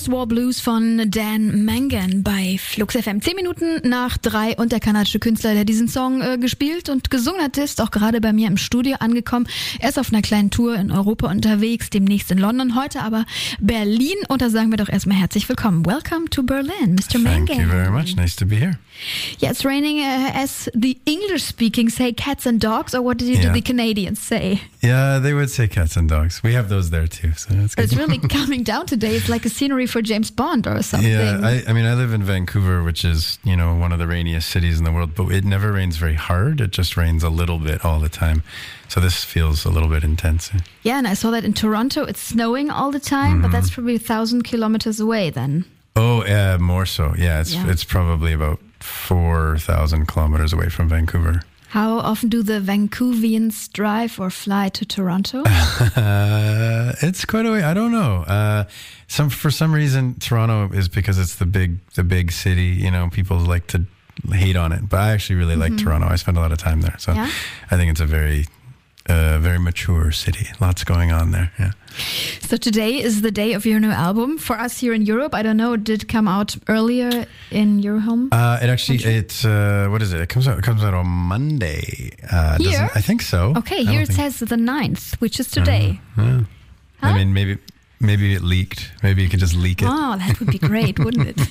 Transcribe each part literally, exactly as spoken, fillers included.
First War Blues von Dan Mangan bei Flux F M. Zehn Minuten nach drei und der kanadische Künstler, der diesen Song äh, gespielt und gesungen hat, ist auch gerade bei mir im Studio angekommen. Er ist auf einer kleinen Tour in Europa unterwegs, demnächst in London, heute aber Berlin. Und da sagen wir doch erstmal herzlich willkommen. Welcome to Berlin, Mister Mangan. Thank you very much. Nice to be here. Yeah, it's raining uh, as the English-speaking say cats and dogs, or what did Yeah. the Canadians say? Yeah, they would say cats and dogs. We have those there too, so that's good. It's really coming down today. It's like a scenery for James Bond or something. Yeah, I, I mean, I live in Vancouver, which is, you know, one of the rainiest cities in the world, but it never rains very hard. It just rains a little bit all the time. So this feels a little bit intense. Yeah, and I saw that in Toronto. It's snowing all the time, mm-hmm. but that's probably a thousand kilometers away then. Oh, uh, more so. Yeah, it's Yeah. it's probably about four thousand kilometers away from Vancouver. How often do the Vancouvians drive or fly to Toronto? Uh, it's quite a way. I don't know. Uh, some for some reason Toronto is because it's the big the big city. You know, people like to hate on it, but I actually really like Mm-hmm. Toronto. I spend a lot of time there, so Yeah? I think it's a very uh, very mature city. Lots going on there. Yeah. So today is the day of your new album. For us here in Europe, I don't know, did it come out earlier in your home? Uh, it actually it's uh, what is it? It comes out it comes out on Monday. Uh, Here? doesn't- I think so. Okay, I here don't it think- says the ninth, which is today. Yeah. Huh? I mean, maybe maybe it leaked. Maybe you could just leak it. Oh, that would be great, wouldn't it?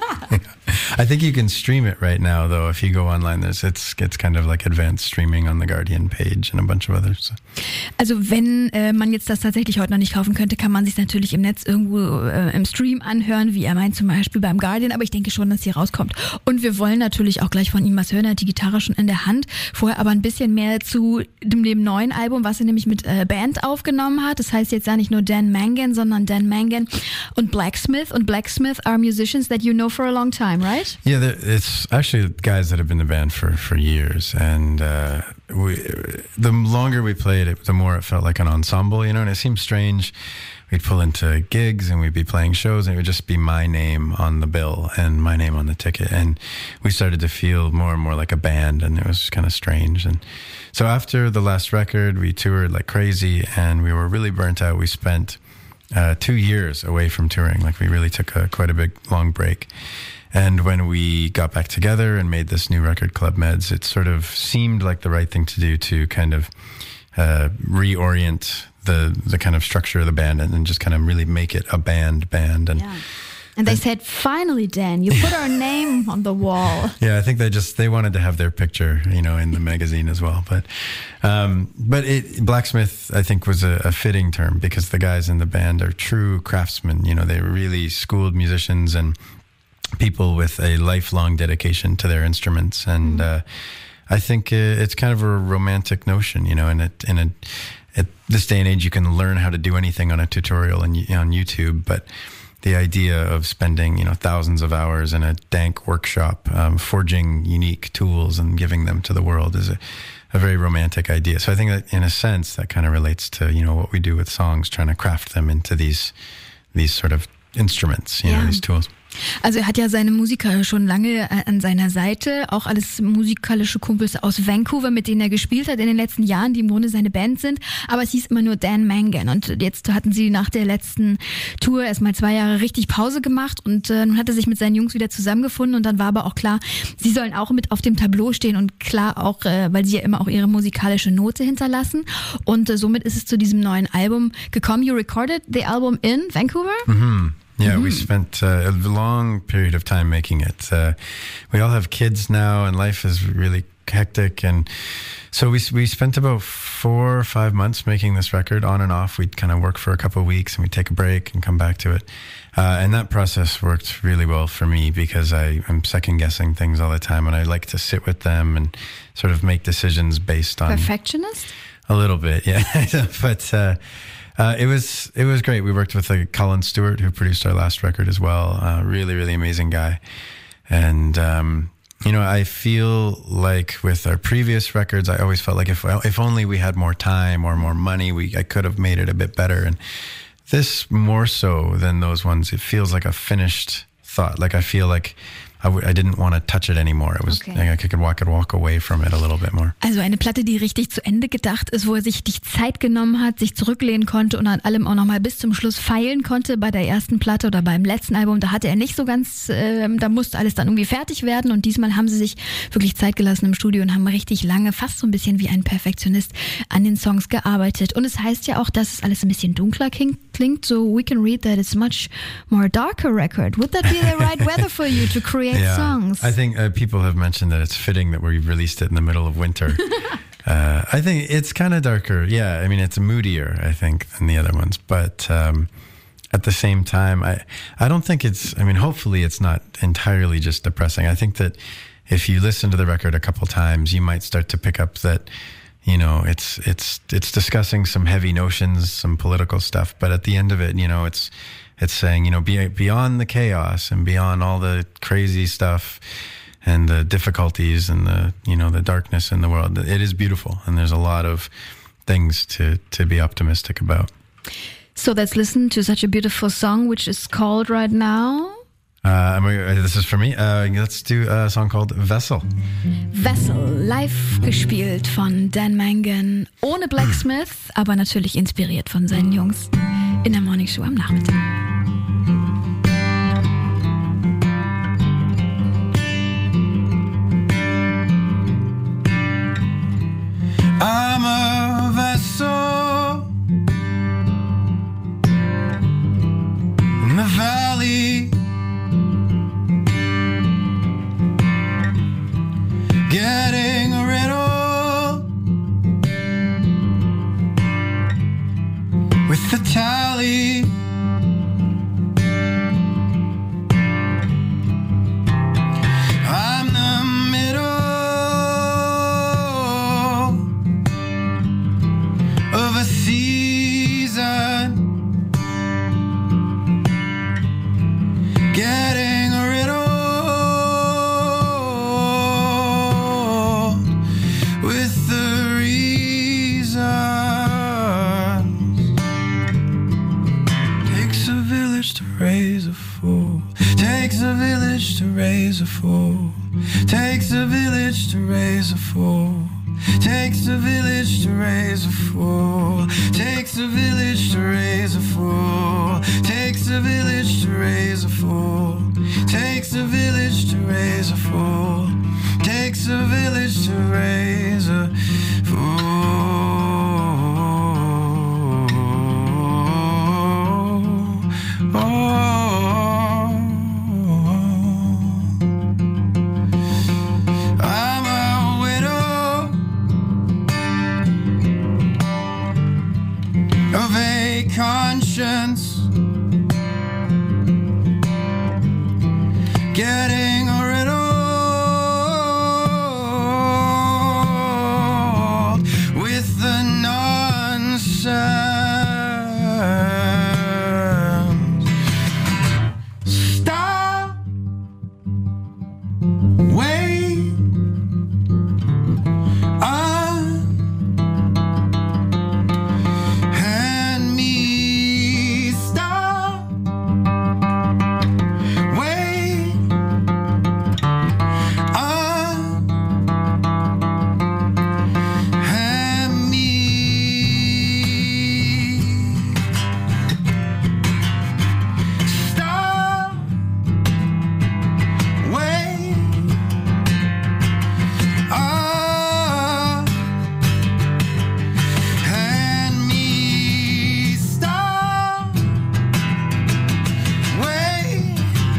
I think you can stream it right now, though. If you go online, there's it's it's kind of like advanced streaming on the Guardian page and a bunch of others. So. Also wenn äh, man jetzt das tatsächlich heute noch nicht kaufen könnte, kann man sich natürlich im Netz irgendwo äh, im Stream anhören, wie er meint, zum Beispiel beim Guardian, aber ich denke schon, dass hier rauskommt. Und wir wollen natürlich auch gleich von ihm was hören, er hat die Gitarre schon in der Hand. Vorher aber ein bisschen mehr zu dem, dem neuen Album, was er nämlich mit äh, Band aufgenommen hat. Das heißt jetzt ja nicht nur Dan Mangan, sondern Dan Mangan und Blacksmith. Und Blacksmith are musicians that you know for a long time, right? Yeah, there- it's actually guys that have been in the band for, for years, and uh, we, the longer we played it, the more it felt like an ensemble, you know. And it seemed strange. We'd pull into gigs and we'd be playing shows, and it would just be my name on the bill and my name on the ticket, and we started to feel more and more like a band, and it was kind of strange. And so after the last record, we toured like crazy, and we were really burnt out. We spent uh, two years away from touring, like we really took a, quite a big long break. And when we got back together and made this new record, Club Meds, it sort of seemed like the right thing to do to kind of uh, reorient the the kind of structure of the band and, and just kind of really make it a band band. And Yeah. And they said, finally, Dan, you put our name on the wall. yeah, I think they just they wanted to have their picture, you know, in the magazine as well. But um, but it, blacksmith, I think, was a, a fitting term because the guys in the band are true craftsmen. You know, they're really schooled musicians and people with a lifelong dedication to their instruments. And uh, I think uh, it's kind of a romantic notion, you know, and it, in a, at this day and age, you can learn how to do anything on a tutorial on, on YouTube, but the idea of spending, you know, thousands of hours in a dank workshop, um, forging unique tools and giving them to the world is a, a very romantic idea. So I think that in a sense that kind of relates to, you know, what we do with songs, trying to craft them into these, these sort of instruments, you Yeah. know, these tools. Also er hat ja seine Musiker schon lange an seiner Seite, auch alles musikalische Kumpels aus Vancouver, mit denen er gespielt hat in den letzten Jahren, die im Grunde seine Band sind, aber es hieß immer nur Dan Mangan und jetzt hatten sie nach der letzten Tour erstmal zwei Jahre richtig Pause gemacht und äh, nun hat er sich mit seinen Jungs wieder zusammengefunden und dann war aber auch klar, sie sollen auch mit auf dem Tableau stehen und klar auch, äh, weil sie ja immer auch ihre musikalische Note hinterlassen und äh, somit ist es zu diesem neuen Album gekommen. You recorded the album in Vancouver? Mm-hmm. Yeah, we spent uh, a long period of time making it. Uh, we all have kids now, and life is really hectic, and so we we spent about four or five months making this record on and off. We'd kind of work for a couple of weeks, and we'd take a break and come back to it. Uh, and that process worked really well for me because I am second guessing things all the time, and I like to sit with them and sort of make decisions based on Perfectionist? a little bit, yeah. but uh, uh, it was it was great. We worked with uh, Colin Stewart, who produced our last record as well. Uh, really, really amazing guy. And um, you know, I feel like with our previous records, I always felt like if if only we had more time or more money, we I could have made it a bit better. And this more so than those ones, it feels like a finished thought. Like I feel like I, w- I didn't want to touch it anymore. It was, Okay. I could walk, could walk away from it a little bit more. Also eine Platte, die richtig zu Ende gedacht ist, wo er sich die Zeit genommen hat, sich zurücklehnen konnte und an allem auch nochmal bis zum Schluss feilen konnte. Bei der ersten Platte oder beim letzten Album, da hatte er nicht so ganz, äh, da musste alles dann irgendwie fertig werden und diesmal haben sie sich wirklich Zeit gelassen im Studio und haben richtig lange, fast so ein bisschen wie ein Perfektionist an den Songs gearbeitet. Und es heißt ja auch, dass es alles ein bisschen dunkler klingt, so we can read that it's much more darker record. Would that be the right weather for you to create Yeah, songs? I think uh, people have mentioned that it's fitting that we released it in the middle of winter. uh, I think it's kind of darker. Yeah, I mean, it's moodier, I think, than the other ones. But um, at the same time, I, I don't think it's, I mean, hopefully it's not entirely just depressing. I think that if you listen to the record a couple times, you might start to pick up that, you know, it's it's it's discussing some heavy notions, some political stuff. But at the end of it, you know, it's it's saying, you know, be, beyond the chaos and beyond all the crazy stuff and the difficulties and the, you know, the darkness in the world, it is beautiful. And there's a lot of things to, to be optimistic about. So let's listen to such a beautiful song, which is called right now... Uh, this is for me. Uh, let's do a song called Vessel. Vessel, live gespielt von Dan Mangan, ohne Blacksmith, aber natürlich inspiriert von seinen Jungs in der Morning Show am Nachmittag. I'm a vessel in the valley, getting a riddle with the tally. I'm the middle of a season, getting a riddle with the reasons. Takes a village to raise a fool. Takes a village to raise a fool. Takes a village to raise a fool. Takes a village to raise a fool. Takes a village to raise a fool. Takes a village to raise a fool. Takes a village to raise a fool. Takes a village to raise a fool. Oh, I'm a widow of a conscience, getting a riddle with the nonsense. Stop, wait, on, hand me, stop, wait, on, hand me, stop, wait, on, hand me, stop, wait,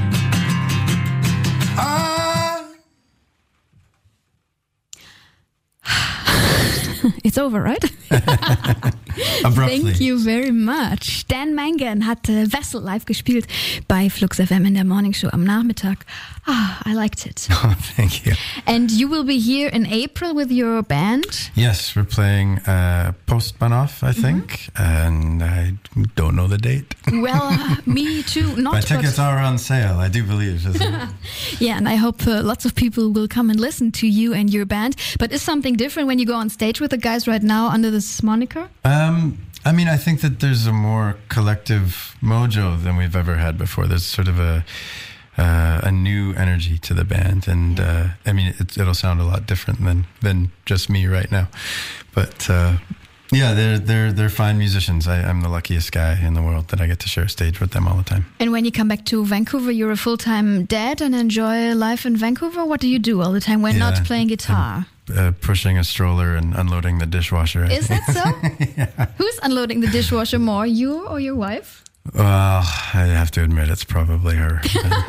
on. It's over, right? Abruptly. Thank you very much. Dan Mangan hat äh, Vessel live gespielt bei Flux F M in der Morning Show am Nachmittag. Ah, I liked it. Oh, thank you. And you will be here in April with your band. Yes, we're playing uh, Post Banoff, I think, and I don't know the date. Well, me too. Not My tickets but, are on sale, I do believe. Isn't it? yeah, and I hope uh, lots of people will come and listen to you and your band. But is something different when you go on stage with the guys right now under this moniker? Um, I mean, I think that there's a more collective mojo than we've ever had before. There's sort of a uh, a new energy to the band. And uh, I mean, it, it'll sound a lot different than than just me right now, but. Uh, Yeah, they're they're they're fine musicians. I, I'm the luckiest guy in the world that I get to share a stage with them all the time. And when you come back to Vancouver, you're a full-time dad and enjoy life in Vancouver. What do you do all the time when yeah, not playing guitar? Uh, pushing a stroller and unloading the dishwasher. Is that so? Yeah. Who's unloading the dishwasher more, you or your wife? Well, I have to admit it's probably her.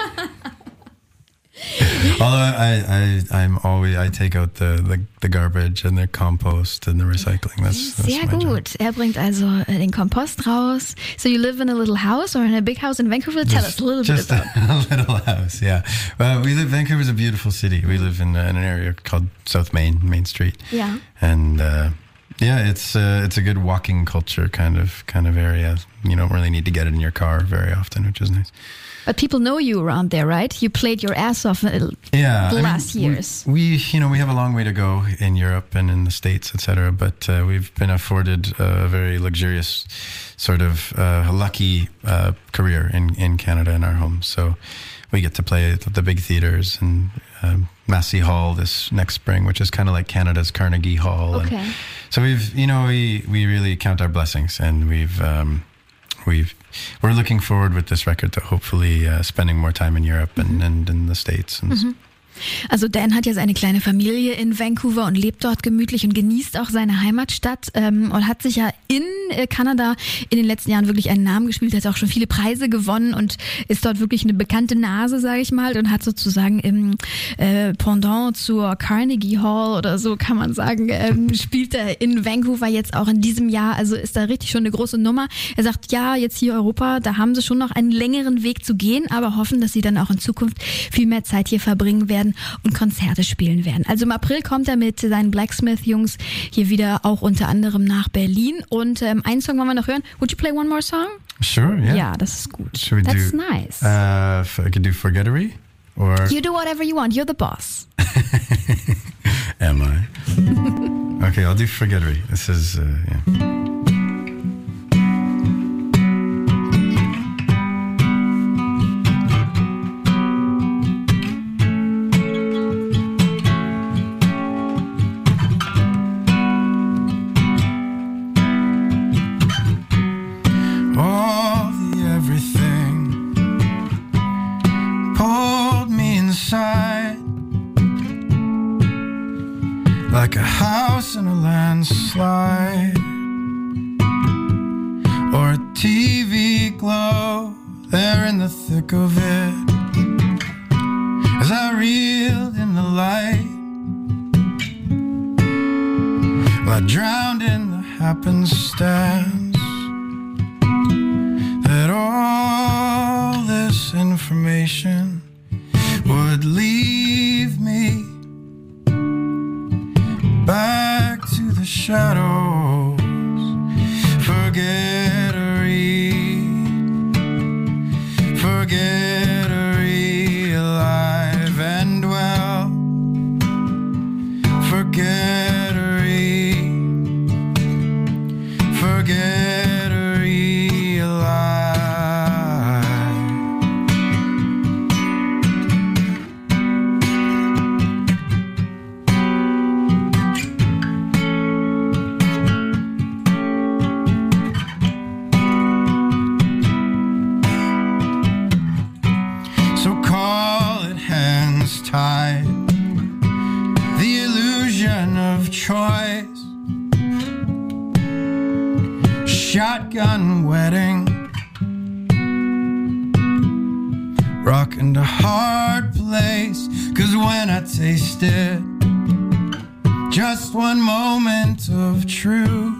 Although I, I, I'm always, I take out the, the, the garbage and the compost and the recycling. That's, that's Sehr my gut. job. Er bringt also äh, den Kompost raus. So you live in a little house or in a big house in Vancouver? Tell us Just, a little just bit about a, a little house, yeah. Well, we live, Vancouver's a beautiful city. We live in, uh, in an area called South Main, Main Street. Yeah. And, uh, yeah, it's uh, it's a good walking culture kind of kind of area. You don't really need to get it in your car very often, which is nice. But people know you around there, right? You played your ass off uh, yeah, the I last mean, years. We, we, you know, we have a long way to go in Europe and in the States, et cetera. But uh, we've been afforded a very luxurious, sort of uh, lucky uh, career in, in Canada in our home. So we get to play at the big theaters and um, Massey Hall this next spring, which is kind of like Canada's Carnegie Hall. Okay. And so we've, you know, we, we really count our blessings, and we've um, we've we're looking forward with this record to hopefully uh, spending more time in Europe and, mm-hmm. and in the States. And mm-hmm. Also Dan hat ja seine kleine Familie in Vancouver und lebt dort gemütlich und genießt auch seine Heimatstadt ähm, und hat sich ja in äh, Kanada in den letzten Jahren wirklich einen Namen gespielt, hat auch schon viele Preise gewonnen und ist dort wirklich eine bekannte Nase, sage ich mal, und hat sozusagen im äh, Pendant zur Carnegie Hall oder so kann man sagen, ähm, spielt er in Vancouver jetzt auch in diesem Jahr, also ist da richtig schon eine große Nummer. Er sagt, ja, jetzt hier Europa, da haben sie schon noch einen längeren Weg zu gehen, aber hoffen, dass sie dann auch in Zukunft viel mehr Zeit hier verbringen werden und Konzerte spielen werden. Also im April kommt er mit seinen Blacksmith-Jungs hier wieder auch unter anderem nach Berlin und ähm, einen Song wollen wir noch hören. Would you play one more song? Sure, yeah. Ja, das ist gut. Should we That's do, nice. Uh, I could do Forgettery? Or... You do whatever you want. You're the boss. Am I? Okay, I'll do Forgettery. This is, uh, yeah. Like a house in a landslide, or a T V glow there in the thick of it, as I reeled in the light. Well, I drowned in the happenstance that all this information would leave me back to the shadows, forgettery, forgettery, alive and well, forgettery, forgettery, alive. Tide, the illusion of choice, shotgun wedding, rockin' a hard place, 'cause when I taste it, just one moment of truth,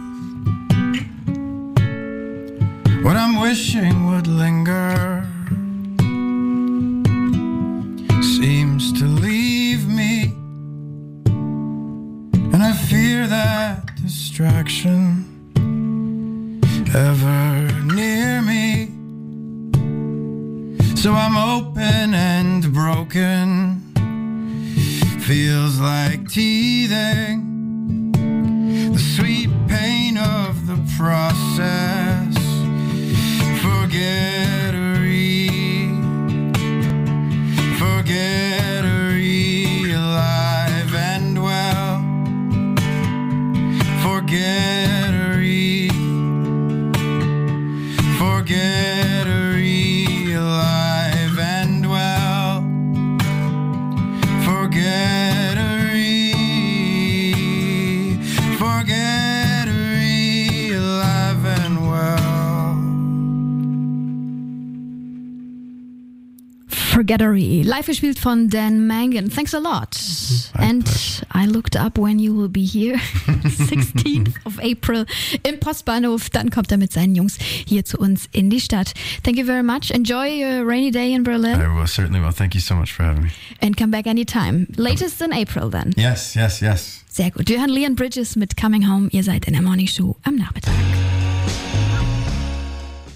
what I'm wishing would linger seems to leave me, and I fear that distraction ever near me. So I'm open and broken, feels like teething, the sweet pain of the process, forgettery, Purgatory. Live gespielt von Dan Mangan. Thanks a lot. My And pleasure. I looked up when you will be here. sixteenth of April im Postbahnhof. Dann kommt er mit seinen Jungs hier zu uns in die Stadt. Thank you very much. Enjoy your rainy day in Berlin. I will, certainly will. Thank you so much for having me. And come back anytime. Latest in April then. Yes, yes, yes. Sehr gut. Wir hören Leon Bridges mit Coming Home. Ihr seid in der Morning Show am Nachmittag.